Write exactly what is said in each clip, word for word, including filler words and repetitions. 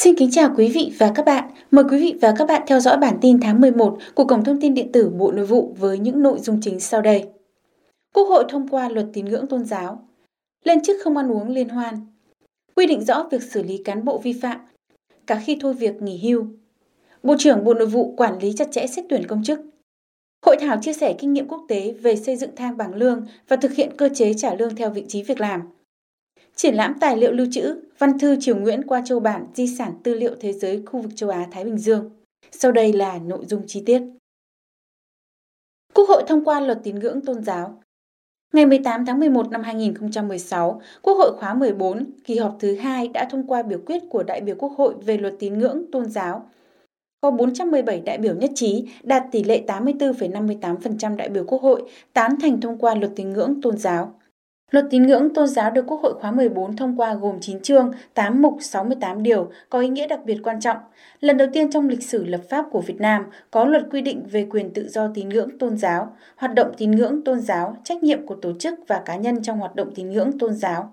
Xin kính chào quý vị và các bạn. Mời quý vị và các bạn theo dõi bản tin tháng mười một của Cổng Thông tin Điện tử Bộ Nội vụ với những nội dung chính sau đây. Quốc hội thông qua luật tín ngưỡng tôn giáo. Lên chức không ăn uống liên hoan. Quy định rõ việc xử lý cán bộ vi phạm, cả khi thôi việc nghỉ hưu. Bộ trưởng Bộ Nội vụ quản lý chặt chẽ xét tuyển công chức. Hội thảo chia sẻ kinh nghiệm quốc tế về xây dựng thang bảng lương và thực hiện cơ chế trả lương theo vị trí việc làm. Triển lãm tài liệu lưu trữ, văn thư Triều Nguyễn qua châu bản di sản tư liệu thế giới khu vực châu Á-Thái Bình Dương. Sau đây là nội dung chi tiết. Quốc hội thông qua luật tín ngưỡng tôn giáo. Ngày mười tám tháng mười một năm hai nghìn không trăm mười sáu, Quốc hội khóa mười bốn, kỳ họp thứ hai đã thông qua biểu quyết của đại biểu Quốc hội về luật tín ngưỡng tôn giáo. Có bốn trăm mười bảy đại biểu nhất trí, đạt tỷ lệ tám mươi tư phẩy năm mươi tám phần trăm đại biểu Quốc hội tán thành thông qua luật tín ngưỡng tôn giáo. Luật tín ngưỡng tôn giáo được Quốc hội khóa mười bốn thông qua gồm chín chương, tám mục, sáu mươi tám điều, có ý nghĩa đặc biệt quan trọng. Lần đầu tiên trong lịch sử lập pháp của Việt Nam có luật quy định về quyền tự do tín ngưỡng tôn giáo, hoạt động tín ngưỡng tôn giáo, trách nhiệm của tổ chức và cá nhân trong hoạt động tín ngưỡng tôn giáo.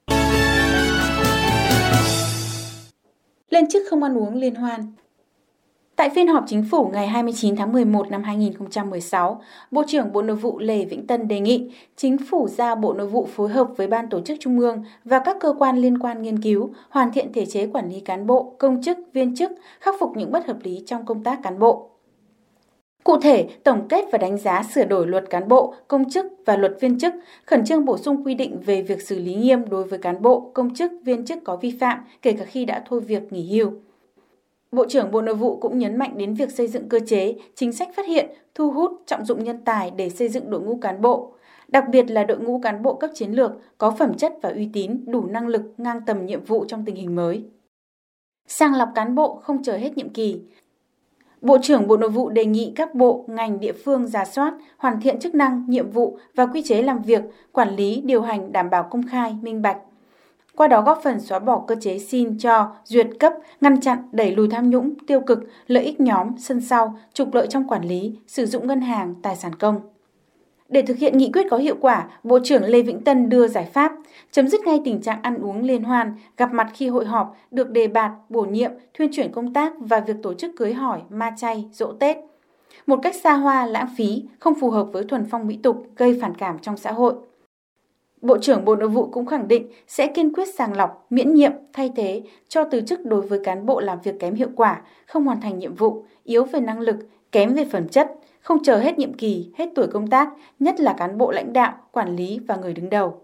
Lên chức không ăn uống liên hoan. Tại phiên họp chính phủ ngày hai mươi chín tháng mười một năm hai nghìn không trăm mười sáu, Bộ trưởng Bộ Nội vụ Lê Vĩnh Tân đề nghị Chính phủ giao Bộ Nội vụ phối hợp với Ban Tổ chức Trung ương và các cơ quan liên quan nghiên cứu, hoàn thiện thể chế quản lý cán bộ, công chức, viên chức, khắc phục những bất hợp lý trong công tác cán bộ. Cụ thể, tổng kết và đánh giá sửa đổi luật cán bộ, công chức và luật viên chức, khẩn trương bổ sung quy định về việc xử lý nghiêm đối với cán bộ, công chức, viên chức có vi phạm, kể cả khi đã thôi việc nghỉ hưu. Bộ trưởng Bộ Nội vụ cũng nhấn mạnh đến việc xây dựng cơ chế, chính sách phát hiện, thu hút, trọng dụng nhân tài để xây dựng đội ngũ cán bộ, đặc biệt là đội ngũ cán bộ cấp chiến lược, có phẩm chất và uy tín, đủ năng lực, ngang tầm nhiệm vụ trong tình hình mới. Sàng lọc cán bộ không chờ hết nhiệm kỳ. Bộ trưởng Bộ Nội vụ đề nghị các bộ, ngành, địa phương rà soát, hoàn thiện chức năng, nhiệm vụ và quy chế làm việc, quản lý, điều hành đảm bảo công khai, minh bạch. Qua đó góp phần xóa bỏ cơ chế xin, cho, duyệt, cấp, ngăn chặn, đẩy lùi tham nhũng, tiêu cực, lợi ích nhóm, sân sau, trục lợi trong quản lý, sử dụng ngân hàng, tài sản công. Để thực hiện nghị quyết có hiệu quả, Bộ trưởng Lê Vĩnh Tân đưa giải pháp, chấm dứt ngay tình trạng ăn uống liên hoan, gặp mặt khi hội họp, được đề bạt, bổ nhiệm, thuyên chuyển công tác và việc tổ chức cưới hỏi, ma chay, giỗ Tết. Một cách xa hoa, lãng phí, không phù hợp với thuần phong mỹ tục, gây phản cảm trong xã hội. Bộ trưởng Bộ Nội vụ cũng khẳng định sẽ kiên quyết sàng lọc, miễn nhiệm, thay thế, cho từ chức đối với cán bộ làm việc kém hiệu quả, không hoàn thành nhiệm vụ, yếu về năng lực, kém về phẩm chất, không chờ hết nhiệm kỳ, hết tuổi công tác, nhất là cán bộ lãnh đạo, quản lý và người đứng đầu.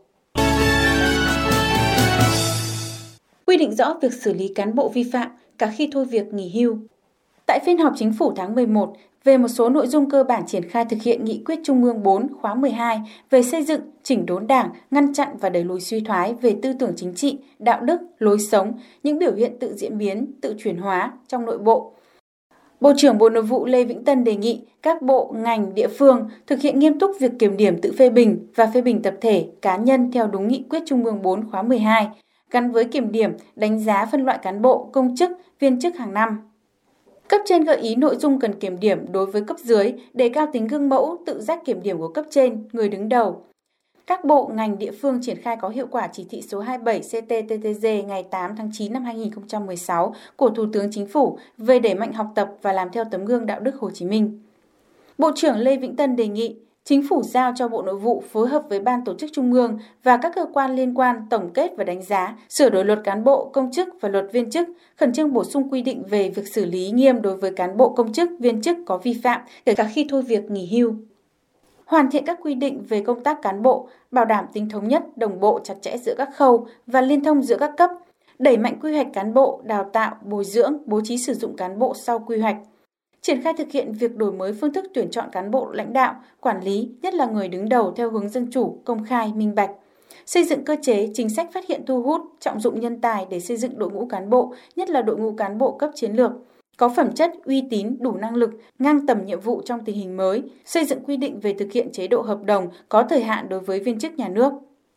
Quy định rõ việc xử lý cán bộ vi phạm, cả khi thôi việc nghỉ hưu. Tại phiên họp chính phủ tháng mười một, về một số nội dung cơ bản triển khai thực hiện nghị quyết Trung ương bốn khóa mười hai về xây dựng, chỉnh đốn Đảng, ngăn chặn và đẩy lùi suy thoái về tư tưởng chính trị, đạo đức, lối sống, những biểu hiện tự diễn biến, tự chuyển hóa trong nội bộ. Bộ trưởng Bộ Nội vụ Lê Vĩnh Tân đề nghị các bộ, ngành, địa phương thực hiện nghiêm túc việc kiểm điểm tự phê bình và phê bình tập thể, cá nhân theo đúng nghị quyết Trung ương bốn khóa mười hai, gắn với kiểm điểm, đánh giá phân loại cán bộ, công chức, viên chức hàng năm. Cấp trên gợi ý nội dung cần kiểm điểm đối với cấp dưới, đề cao tính gương mẫu, tự giác kiểm điểm của cấp trên, người đứng đầu. Các bộ, ngành, địa phương triển khai có hiệu quả chỉ thị số hai mươi bảy C T T T G ngày tám tháng chín năm hai nghìn không trăm mười sáu của Thủ tướng Chính phủ về đẩy mạnh học tập và làm theo tấm gương đạo đức Hồ Chí Minh. Bộ trưởng Lê Vĩnh Tân đề nghị Chính phủ giao cho Bộ Nội vụ phối hợp với Ban Tổ chức Trung ương và các cơ quan liên quan tổng kết và đánh giá, sửa đổi luật cán bộ, công chức và luật viên chức, khẩn trương bổ sung quy định về việc xử lý nghiêm đối với cán bộ, công chức, viên chức có vi phạm, kể cả khi thôi việc nghỉ hưu. Hoàn thiện các quy định về công tác cán bộ, bảo đảm tính thống nhất, đồng bộ chặt chẽ giữa các khâu và liên thông giữa các cấp, đẩy mạnh quy hoạch cán bộ, đào tạo, bồi dưỡng, bố trí sử dụng cán bộ sau quy hoạch. Triển khai thực hiện việc đổi mới phương thức tuyển chọn cán bộ lãnh đạo, quản lý, nhất là người đứng đầu theo hướng dân chủ, công khai, minh bạch. Xây dựng cơ chế, chính sách phát hiện thu hút, trọng dụng nhân tài để xây dựng đội ngũ cán bộ, nhất là đội ngũ cán bộ cấp chiến lược, có phẩm chất, uy tín, đủ năng lực, ngang tầm nhiệm vụ trong tình hình mới, xây dựng quy định về thực hiện chế độ hợp đồng có thời hạn đối với viên chức nhà nước.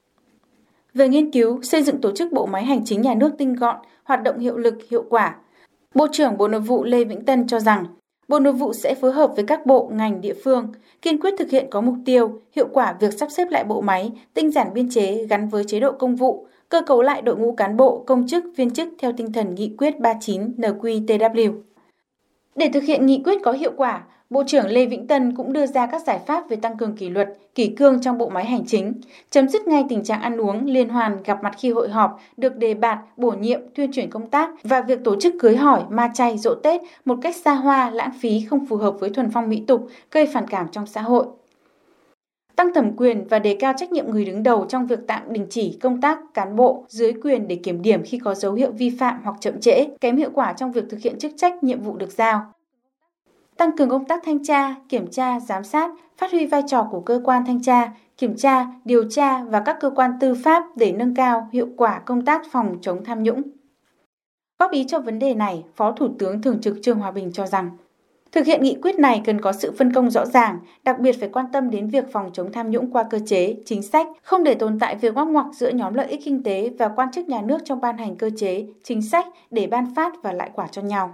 Về nghiên cứu, xây dựng tổ chức bộ máy hành chính nhà nước tinh gọn, hoạt động hiệu lực, hiệu quả, Bộ trưởng Bộ Nội vụ Lê Vĩnh Tân cho rằng, Bộ Nội vụ sẽ phối hợp với các bộ, ngành, địa phương, kiên quyết thực hiện có mục tiêu, hiệu quả việc sắp xếp lại bộ máy, tinh giản biên chế gắn với chế độ công vụ, cơ cấu lại đội ngũ cán bộ, công chức, viên chức theo tinh thần nghị quyết ba mươi chín N Q T W. Để thực hiện nghị quyết có hiệu quả, Bộ trưởng Lê Vĩnh Tân cũng đưa ra các giải pháp về tăng cường kỷ luật, kỷ cương trong bộ máy hành chính, chấm dứt ngay tình trạng ăn uống, liên hoan, gặp mặt khi hội họp, được đề bạt, bổ nhiệm, tuyên chuyển công tác và việc tổ chức cưới hỏi, ma chay, giỗ Tết một cách xa hoa, lãng phí, không phù hợp với thuần phong mỹ tục, gây phản cảm trong xã hội. Tăng thẩm quyền và đề cao trách nhiệm người đứng đầu trong việc tạm đình chỉ công tác cán bộ dưới quyền để kiểm điểm khi có dấu hiệu vi phạm hoặc chậm trễ, kém hiệu quả trong việc thực hiện chức trách, nhiệm vụ được giao. Tăng cường công tác thanh tra, kiểm tra, giám sát, phát huy vai trò của cơ quan thanh tra, kiểm tra, điều tra và các cơ quan tư pháp để nâng cao hiệu quả công tác phòng chống tham nhũng. Góp ý cho vấn đề này, Phó Thủ tướng Thường trực Trương Hòa Bình cho rằng, thực hiện nghị quyết này cần có sự phân công rõ ràng, đặc biệt phải quan tâm đến việc phòng chống tham nhũng qua cơ chế, chính sách, không để tồn tại việc ngoắc ngoặc giữa nhóm lợi ích kinh tế và quan chức nhà nước trong ban hành cơ chế, chính sách để ban phát và lại quả cho nhau.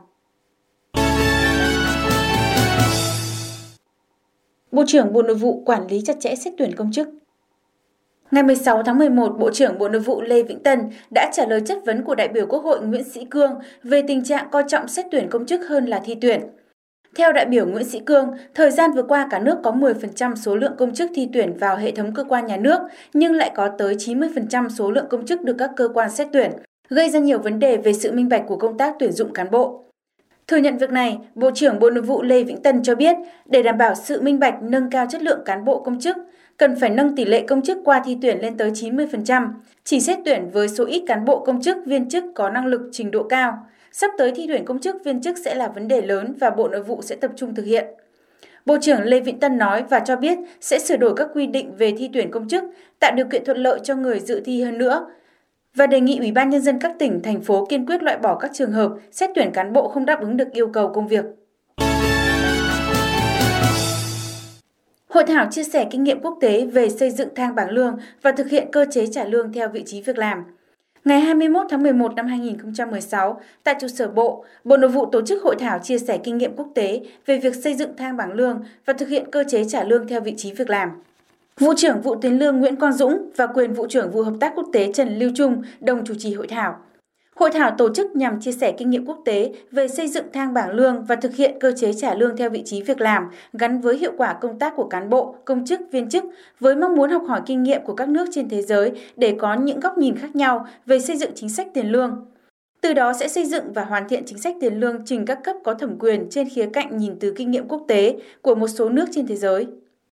Bộ trưởng Bộ Nội vụ quản lý chặt chẽ xét tuyển công chức. Ngày mười sáu tháng mười một, Bộ trưởng Bộ Nội vụ Lê Vĩnh Tân đã trả lời chất vấn của đại biểu Quốc hội Nguyễn Sĩ Cương về tình trạng coi trọng xét tuyển công chức hơn là thi tuyển. Theo đại biểu Nguyễn Sĩ Cương, thời gian vừa qua cả nước có mười phần trăm số lượng công chức thi tuyển vào hệ thống cơ quan nhà nước, nhưng lại có tới chín mươi phần trăm số lượng công chức được các cơ quan xét tuyển, gây ra nhiều vấn đề về sự minh bạch của công tác tuyển dụng cán bộ. Thừa nhận việc này, Bộ trưởng Bộ Nội vụ Lê Vĩnh Tân cho biết, để đảm bảo sự minh bạch, nâng cao chất lượng cán bộ công chức, cần phải nâng tỷ lệ công chức qua thi tuyển lên tới chín mươi phần trăm, chỉ xét tuyển với số ít cán bộ công chức, viên chức có năng lực, trình độ cao. Sắp tới thi tuyển công chức, viên chức sẽ là vấn đề lớn và Bộ Nội vụ sẽ tập trung thực hiện. Bộ trưởng Lê Vĩnh Tân nói và cho biết sẽ sửa đổi các quy định về thi tuyển công chức, tạo điều kiện thuận lợi cho người dự thi hơn nữa, và đề nghị Ủy ban Nhân dân các tỉnh, thành phố kiên quyết loại bỏ các trường hợp xét tuyển cán bộ không đáp ứng được yêu cầu công việc. Hội thảo chia sẻ kinh nghiệm quốc tế về xây dựng thang bảng lương và thực hiện cơ chế trả lương theo vị trí việc làm. Ngày hai mươi mốt tháng mười một năm hai nghìn không trăm mười sáu, tại trụ sở Bộ, Bộ Nội vụ tổ chức hội thảo chia sẻ kinh nghiệm quốc tế về việc xây dựng thang bảng lương và thực hiện cơ chế trả lương theo vị trí việc làm. Vụ trưởng Vụ Tiền lương Nguyễn Quang Dũng và quyền Vụ trưởng Vụ Hợp tác Quốc tế Trần Lưu Trung đồng chủ trì hội thảo. Hội thảo tổ chức nhằm chia sẻ kinh nghiệm quốc tế về xây dựng thang bảng lương và thực hiện cơ chế trả lương theo vị trí việc làm gắn với hiệu quả công tác của cán bộ, công chức, viên chức, với mong muốn học hỏi kinh nghiệm của các nước trên thế giới để có những góc nhìn khác nhau về xây dựng chính sách tiền lương. Từ đó sẽ xây dựng và hoàn thiện chính sách tiền lương trình các cấp có thẩm quyền trên khía cạnh nhìn từ kinh nghiệm quốc tế của một số nước trên thế giới.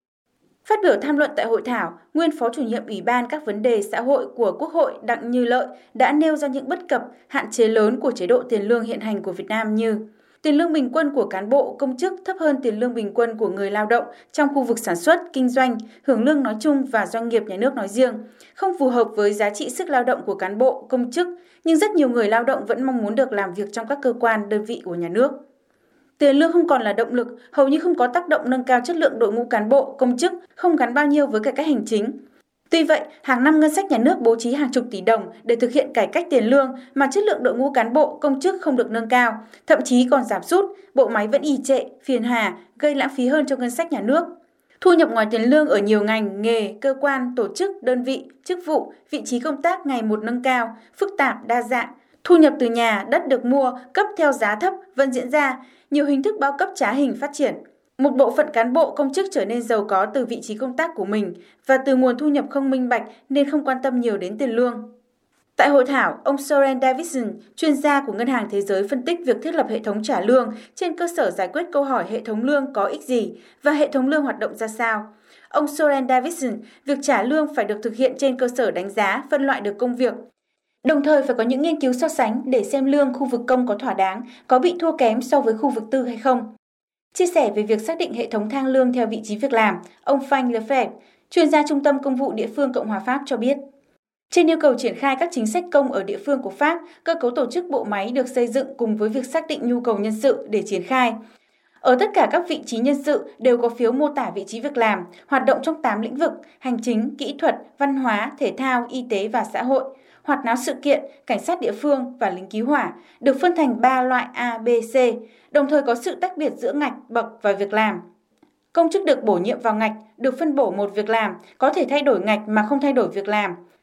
Phát biểu tham luận tại hội thảo, nguyên Phó Chủ nhiệm Ủy ban các vấn đề xã hội của Quốc hội Đặng Như Lợi đã nêu ra những bất cập, hạn chế lớn của chế độ tiền lương hiện hành của Việt Nam như tiền lương bình quân của cán bộ, công chức thấp hơn tiền lương bình quân của người lao động trong khu vực sản xuất, kinh doanh, hưởng lương nói chung và doanh nghiệp nhà nước nói riêng, không phù hợp với giá trị sức lao động của cán bộ, công chức, nhưng rất nhiều người lao động vẫn mong muốn được làm việc trong các cơ quan, đơn vị của nhà nước. Tiền lương không còn là động lực, hầu như không có tác động nâng cao chất lượng đội ngũ cán bộ, công chức, không gắn bao nhiêu với cải cách hành chính. Tuy vậy, hàng năm ngân sách nhà nước bố trí hàng chục tỷ đồng để thực hiện cải cách tiền lương mà chất lượng đội ngũ cán bộ, công chức không được nâng cao, thậm chí còn giảm sút, bộ máy vẫn ì trệ, phiền hà, gây lãng phí hơn cho ngân sách nhà nước. Thu nhập ngoài tiền lương ở nhiều ngành, nghề, cơ quan, tổ chức, đơn vị, chức vụ, vị trí công tác ngày một nâng cao, phức tạp, đa dạng. Thu nhập từ nhà, đất được mua, cấp theo giá thấp vẫn diễn ra, nhiều hình thức bao cấp trá hình phát triển. Một bộ phận cán bộ công chức trở nên giàu có từ vị trí công tác của mình và từ nguồn thu nhập không minh bạch nên không quan tâm nhiều đến tiền lương. Tại hội thảo, ông Soren Davidson, chuyên gia của Ngân hàng Thế giới phân tích việc thiết lập hệ thống trả lương trên cơ sở giải quyết câu hỏi hệ thống lương có ích gì và hệ thống lương hoạt động ra sao. Ông Soren Davidson, việc trả lương phải được thực hiện trên cơ sở đánh giá, phân loại được công việc. Đồng thời phải có những nghiên cứu so sánh để xem lương khu vực công có thỏa đáng, có bị thua kém so với khu vực tư hay không. Chia sẻ về việc xác định hệ thống thang lương theo vị trí việc làm, ông Frank Lefebvre, chuyên gia Trung tâm Công vụ địa phương Cộng hòa Pháp cho biết. Trên yêu cầu triển khai các chính sách công ở địa phương của Pháp, cơ cấu tổ chức bộ máy được xây dựng cùng với việc xác định nhu cầu nhân sự để triển khai. Ở tất cả các vị trí nhân sự đều có phiếu mô tả vị trí việc làm, hoạt động trong tám lĩnh vực, hành chính, kỹ thuật, văn hóa, thể thao, y tế và xã hội, hoạt náo sự kiện, cảnh sát địa phương và lính cứu hỏa, được phân thành ba loại A, B, C, đồng thời có sự tách biệt giữa ngạch, bậc và việc làm. Công chức được bổ nhiệm vào ngạch, được phân bổ một việc làm, có thể thay đổi ngạch mà không thay đổi việc làm.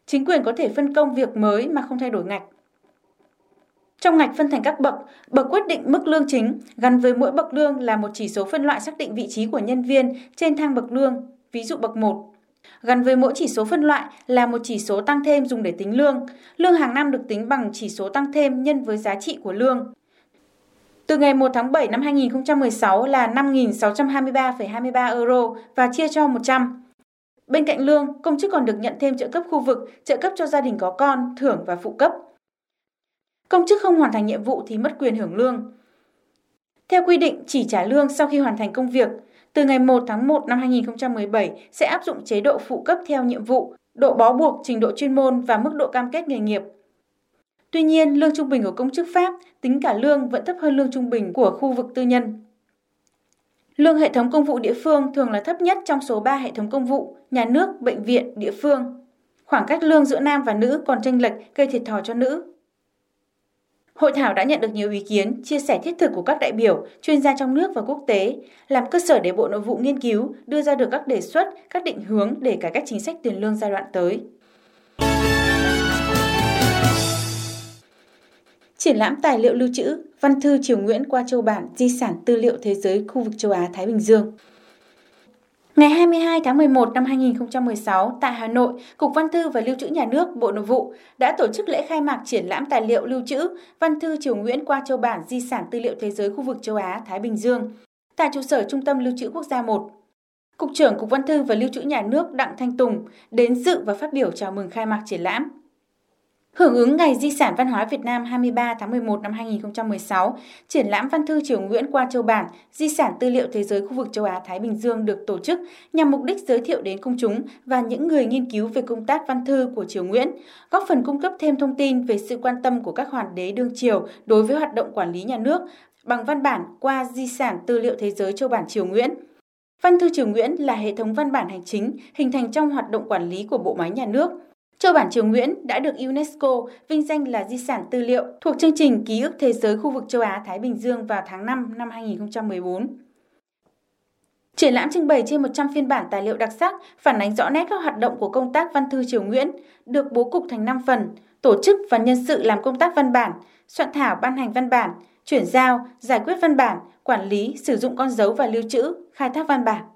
Chính quyền có thể phân công việc mới mà không thay đổi ngạch. Trong ngạch phân thành các bậc, bậc quyết định mức lương chính, gắn với mỗi bậc lương là một chỉ số phân loại xác định vị trí của nhân viên trên thang bậc lương, ví dụ bậc một. Gắn với mỗi chỉ số phân loại là một chỉ số tăng thêm dùng để tính lương. Lương hàng năm được tính bằng chỉ số tăng thêm nhân với giá trị của lương. Từ ngày một tháng bảy năm hai nghìn không trăm mười sáu là năm nghìn sáu trăm hai mươi ba phẩy hai mươi ba euro và chia cho một trăm. Bên cạnh lương, công chức còn được nhận thêm trợ cấp khu vực, trợ cấp cho gia đình có con, thưởng và phụ cấp. Công chức không hoàn thành nhiệm vụ thì mất quyền hưởng lương. Theo quy định, chỉ trả lương sau khi hoàn thành công việc. Từ ngày một tháng một năm hai nghìn không trăm mười bảy sẽ áp dụng chế độ phụ cấp theo nhiệm vụ, độ bó buộc, trình độ chuyên môn và mức độ cam kết nghề nghiệp. Tuy nhiên, lương trung bình của công chức Pháp tính cả lương vẫn thấp hơn lương trung bình của khu vực tư nhân. Lương hệ thống công vụ địa phương thường là thấp nhất trong số ba hệ thống công vụ, nhà nước, bệnh viện, địa phương. Khoảng cách lương giữa nam và nữ còn chênh lệch gây thiệt thòi cho nữ. Hội thảo đã nhận được nhiều ý kiến, chia sẻ thiết thực của các đại biểu, chuyên gia trong nước và quốc tế, làm cơ sở để Bộ Nội vụ nghiên cứu, đưa ra được các đề xuất, các định hướng để cải cách chính sách tiền lương giai đoạn tới. Triển lãm tài liệu lưu trữ, văn thư Triều Nguyễn qua châu bản, di sản tư liệu thế giới khu vực châu Á-Thái Bình Dương. Ngày hai mươi hai tháng mười một năm hai nghìn không trăm mười sáu, tại Hà Nội, Cục Văn thư và Lưu trữ Nhà nước, Bộ Nội vụ đã tổ chức lễ khai mạc triển lãm tài liệu lưu trữ Văn thư Triều Nguyễn qua châu bản, di sản tư liệu thế giới khu vực châu Á-Thái Bình Dương tại trụ sở Trung tâm Lưu trữ Quốc gia một. Cục trưởng Cục Văn thư và Lưu trữ Nhà nước Đặng Thanh Tùng đến dự và phát biểu chào mừng khai mạc triển lãm. Hưởng ứng Ngày Di sản Văn hóa Việt Nam hai mươi ba tháng mười một năm hai nghìn không trăm mười sáu, triển lãm Văn thư Triều Nguyễn qua châu bản, di sản tư liệu thế giới khu vực châu Á-Thái Bình Dương được tổ chức nhằm mục đích giới thiệu đến công chúng và những người nghiên cứu về công tác văn thư của Triều Nguyễn, góp phần cung cấp thêm thông tin về sự quan tâm của các hoàng đế đương triều đối với hoạt động quản lý nhà nước bằng văn bản qua di sản tư liệu thế giới châu bản Triều Nguyễn. Văn thư Triều Nguyễn là hệ thống văn bản hành chính hình thành trong hoạt động quản lý của bộ máy nhà nước. Châu bản Triều Nguyễn đã được UNESCO vinh danh là di sản tư liệu thuộc chương trình Ký ức Thế giới khu vực châu Á-Thái Bình Dương vào tháng năm năm hai nghìn không trăm mười bốn. Triển lãm trưng bày trên một trăm phiên bản tài liệu đặc sắc, phản ánh rõ nét các hoạt động của công tác văn thư Triều Nguyễn, được bố cục thành năm phần, tổ chức và nhân sự làm công tác văn bản, soạn thảo ban hành văn bản, chuyển giao, giải quyết văn bản, quản lý, sử dụng con dấu và lưu trữ, khai thác văn bản.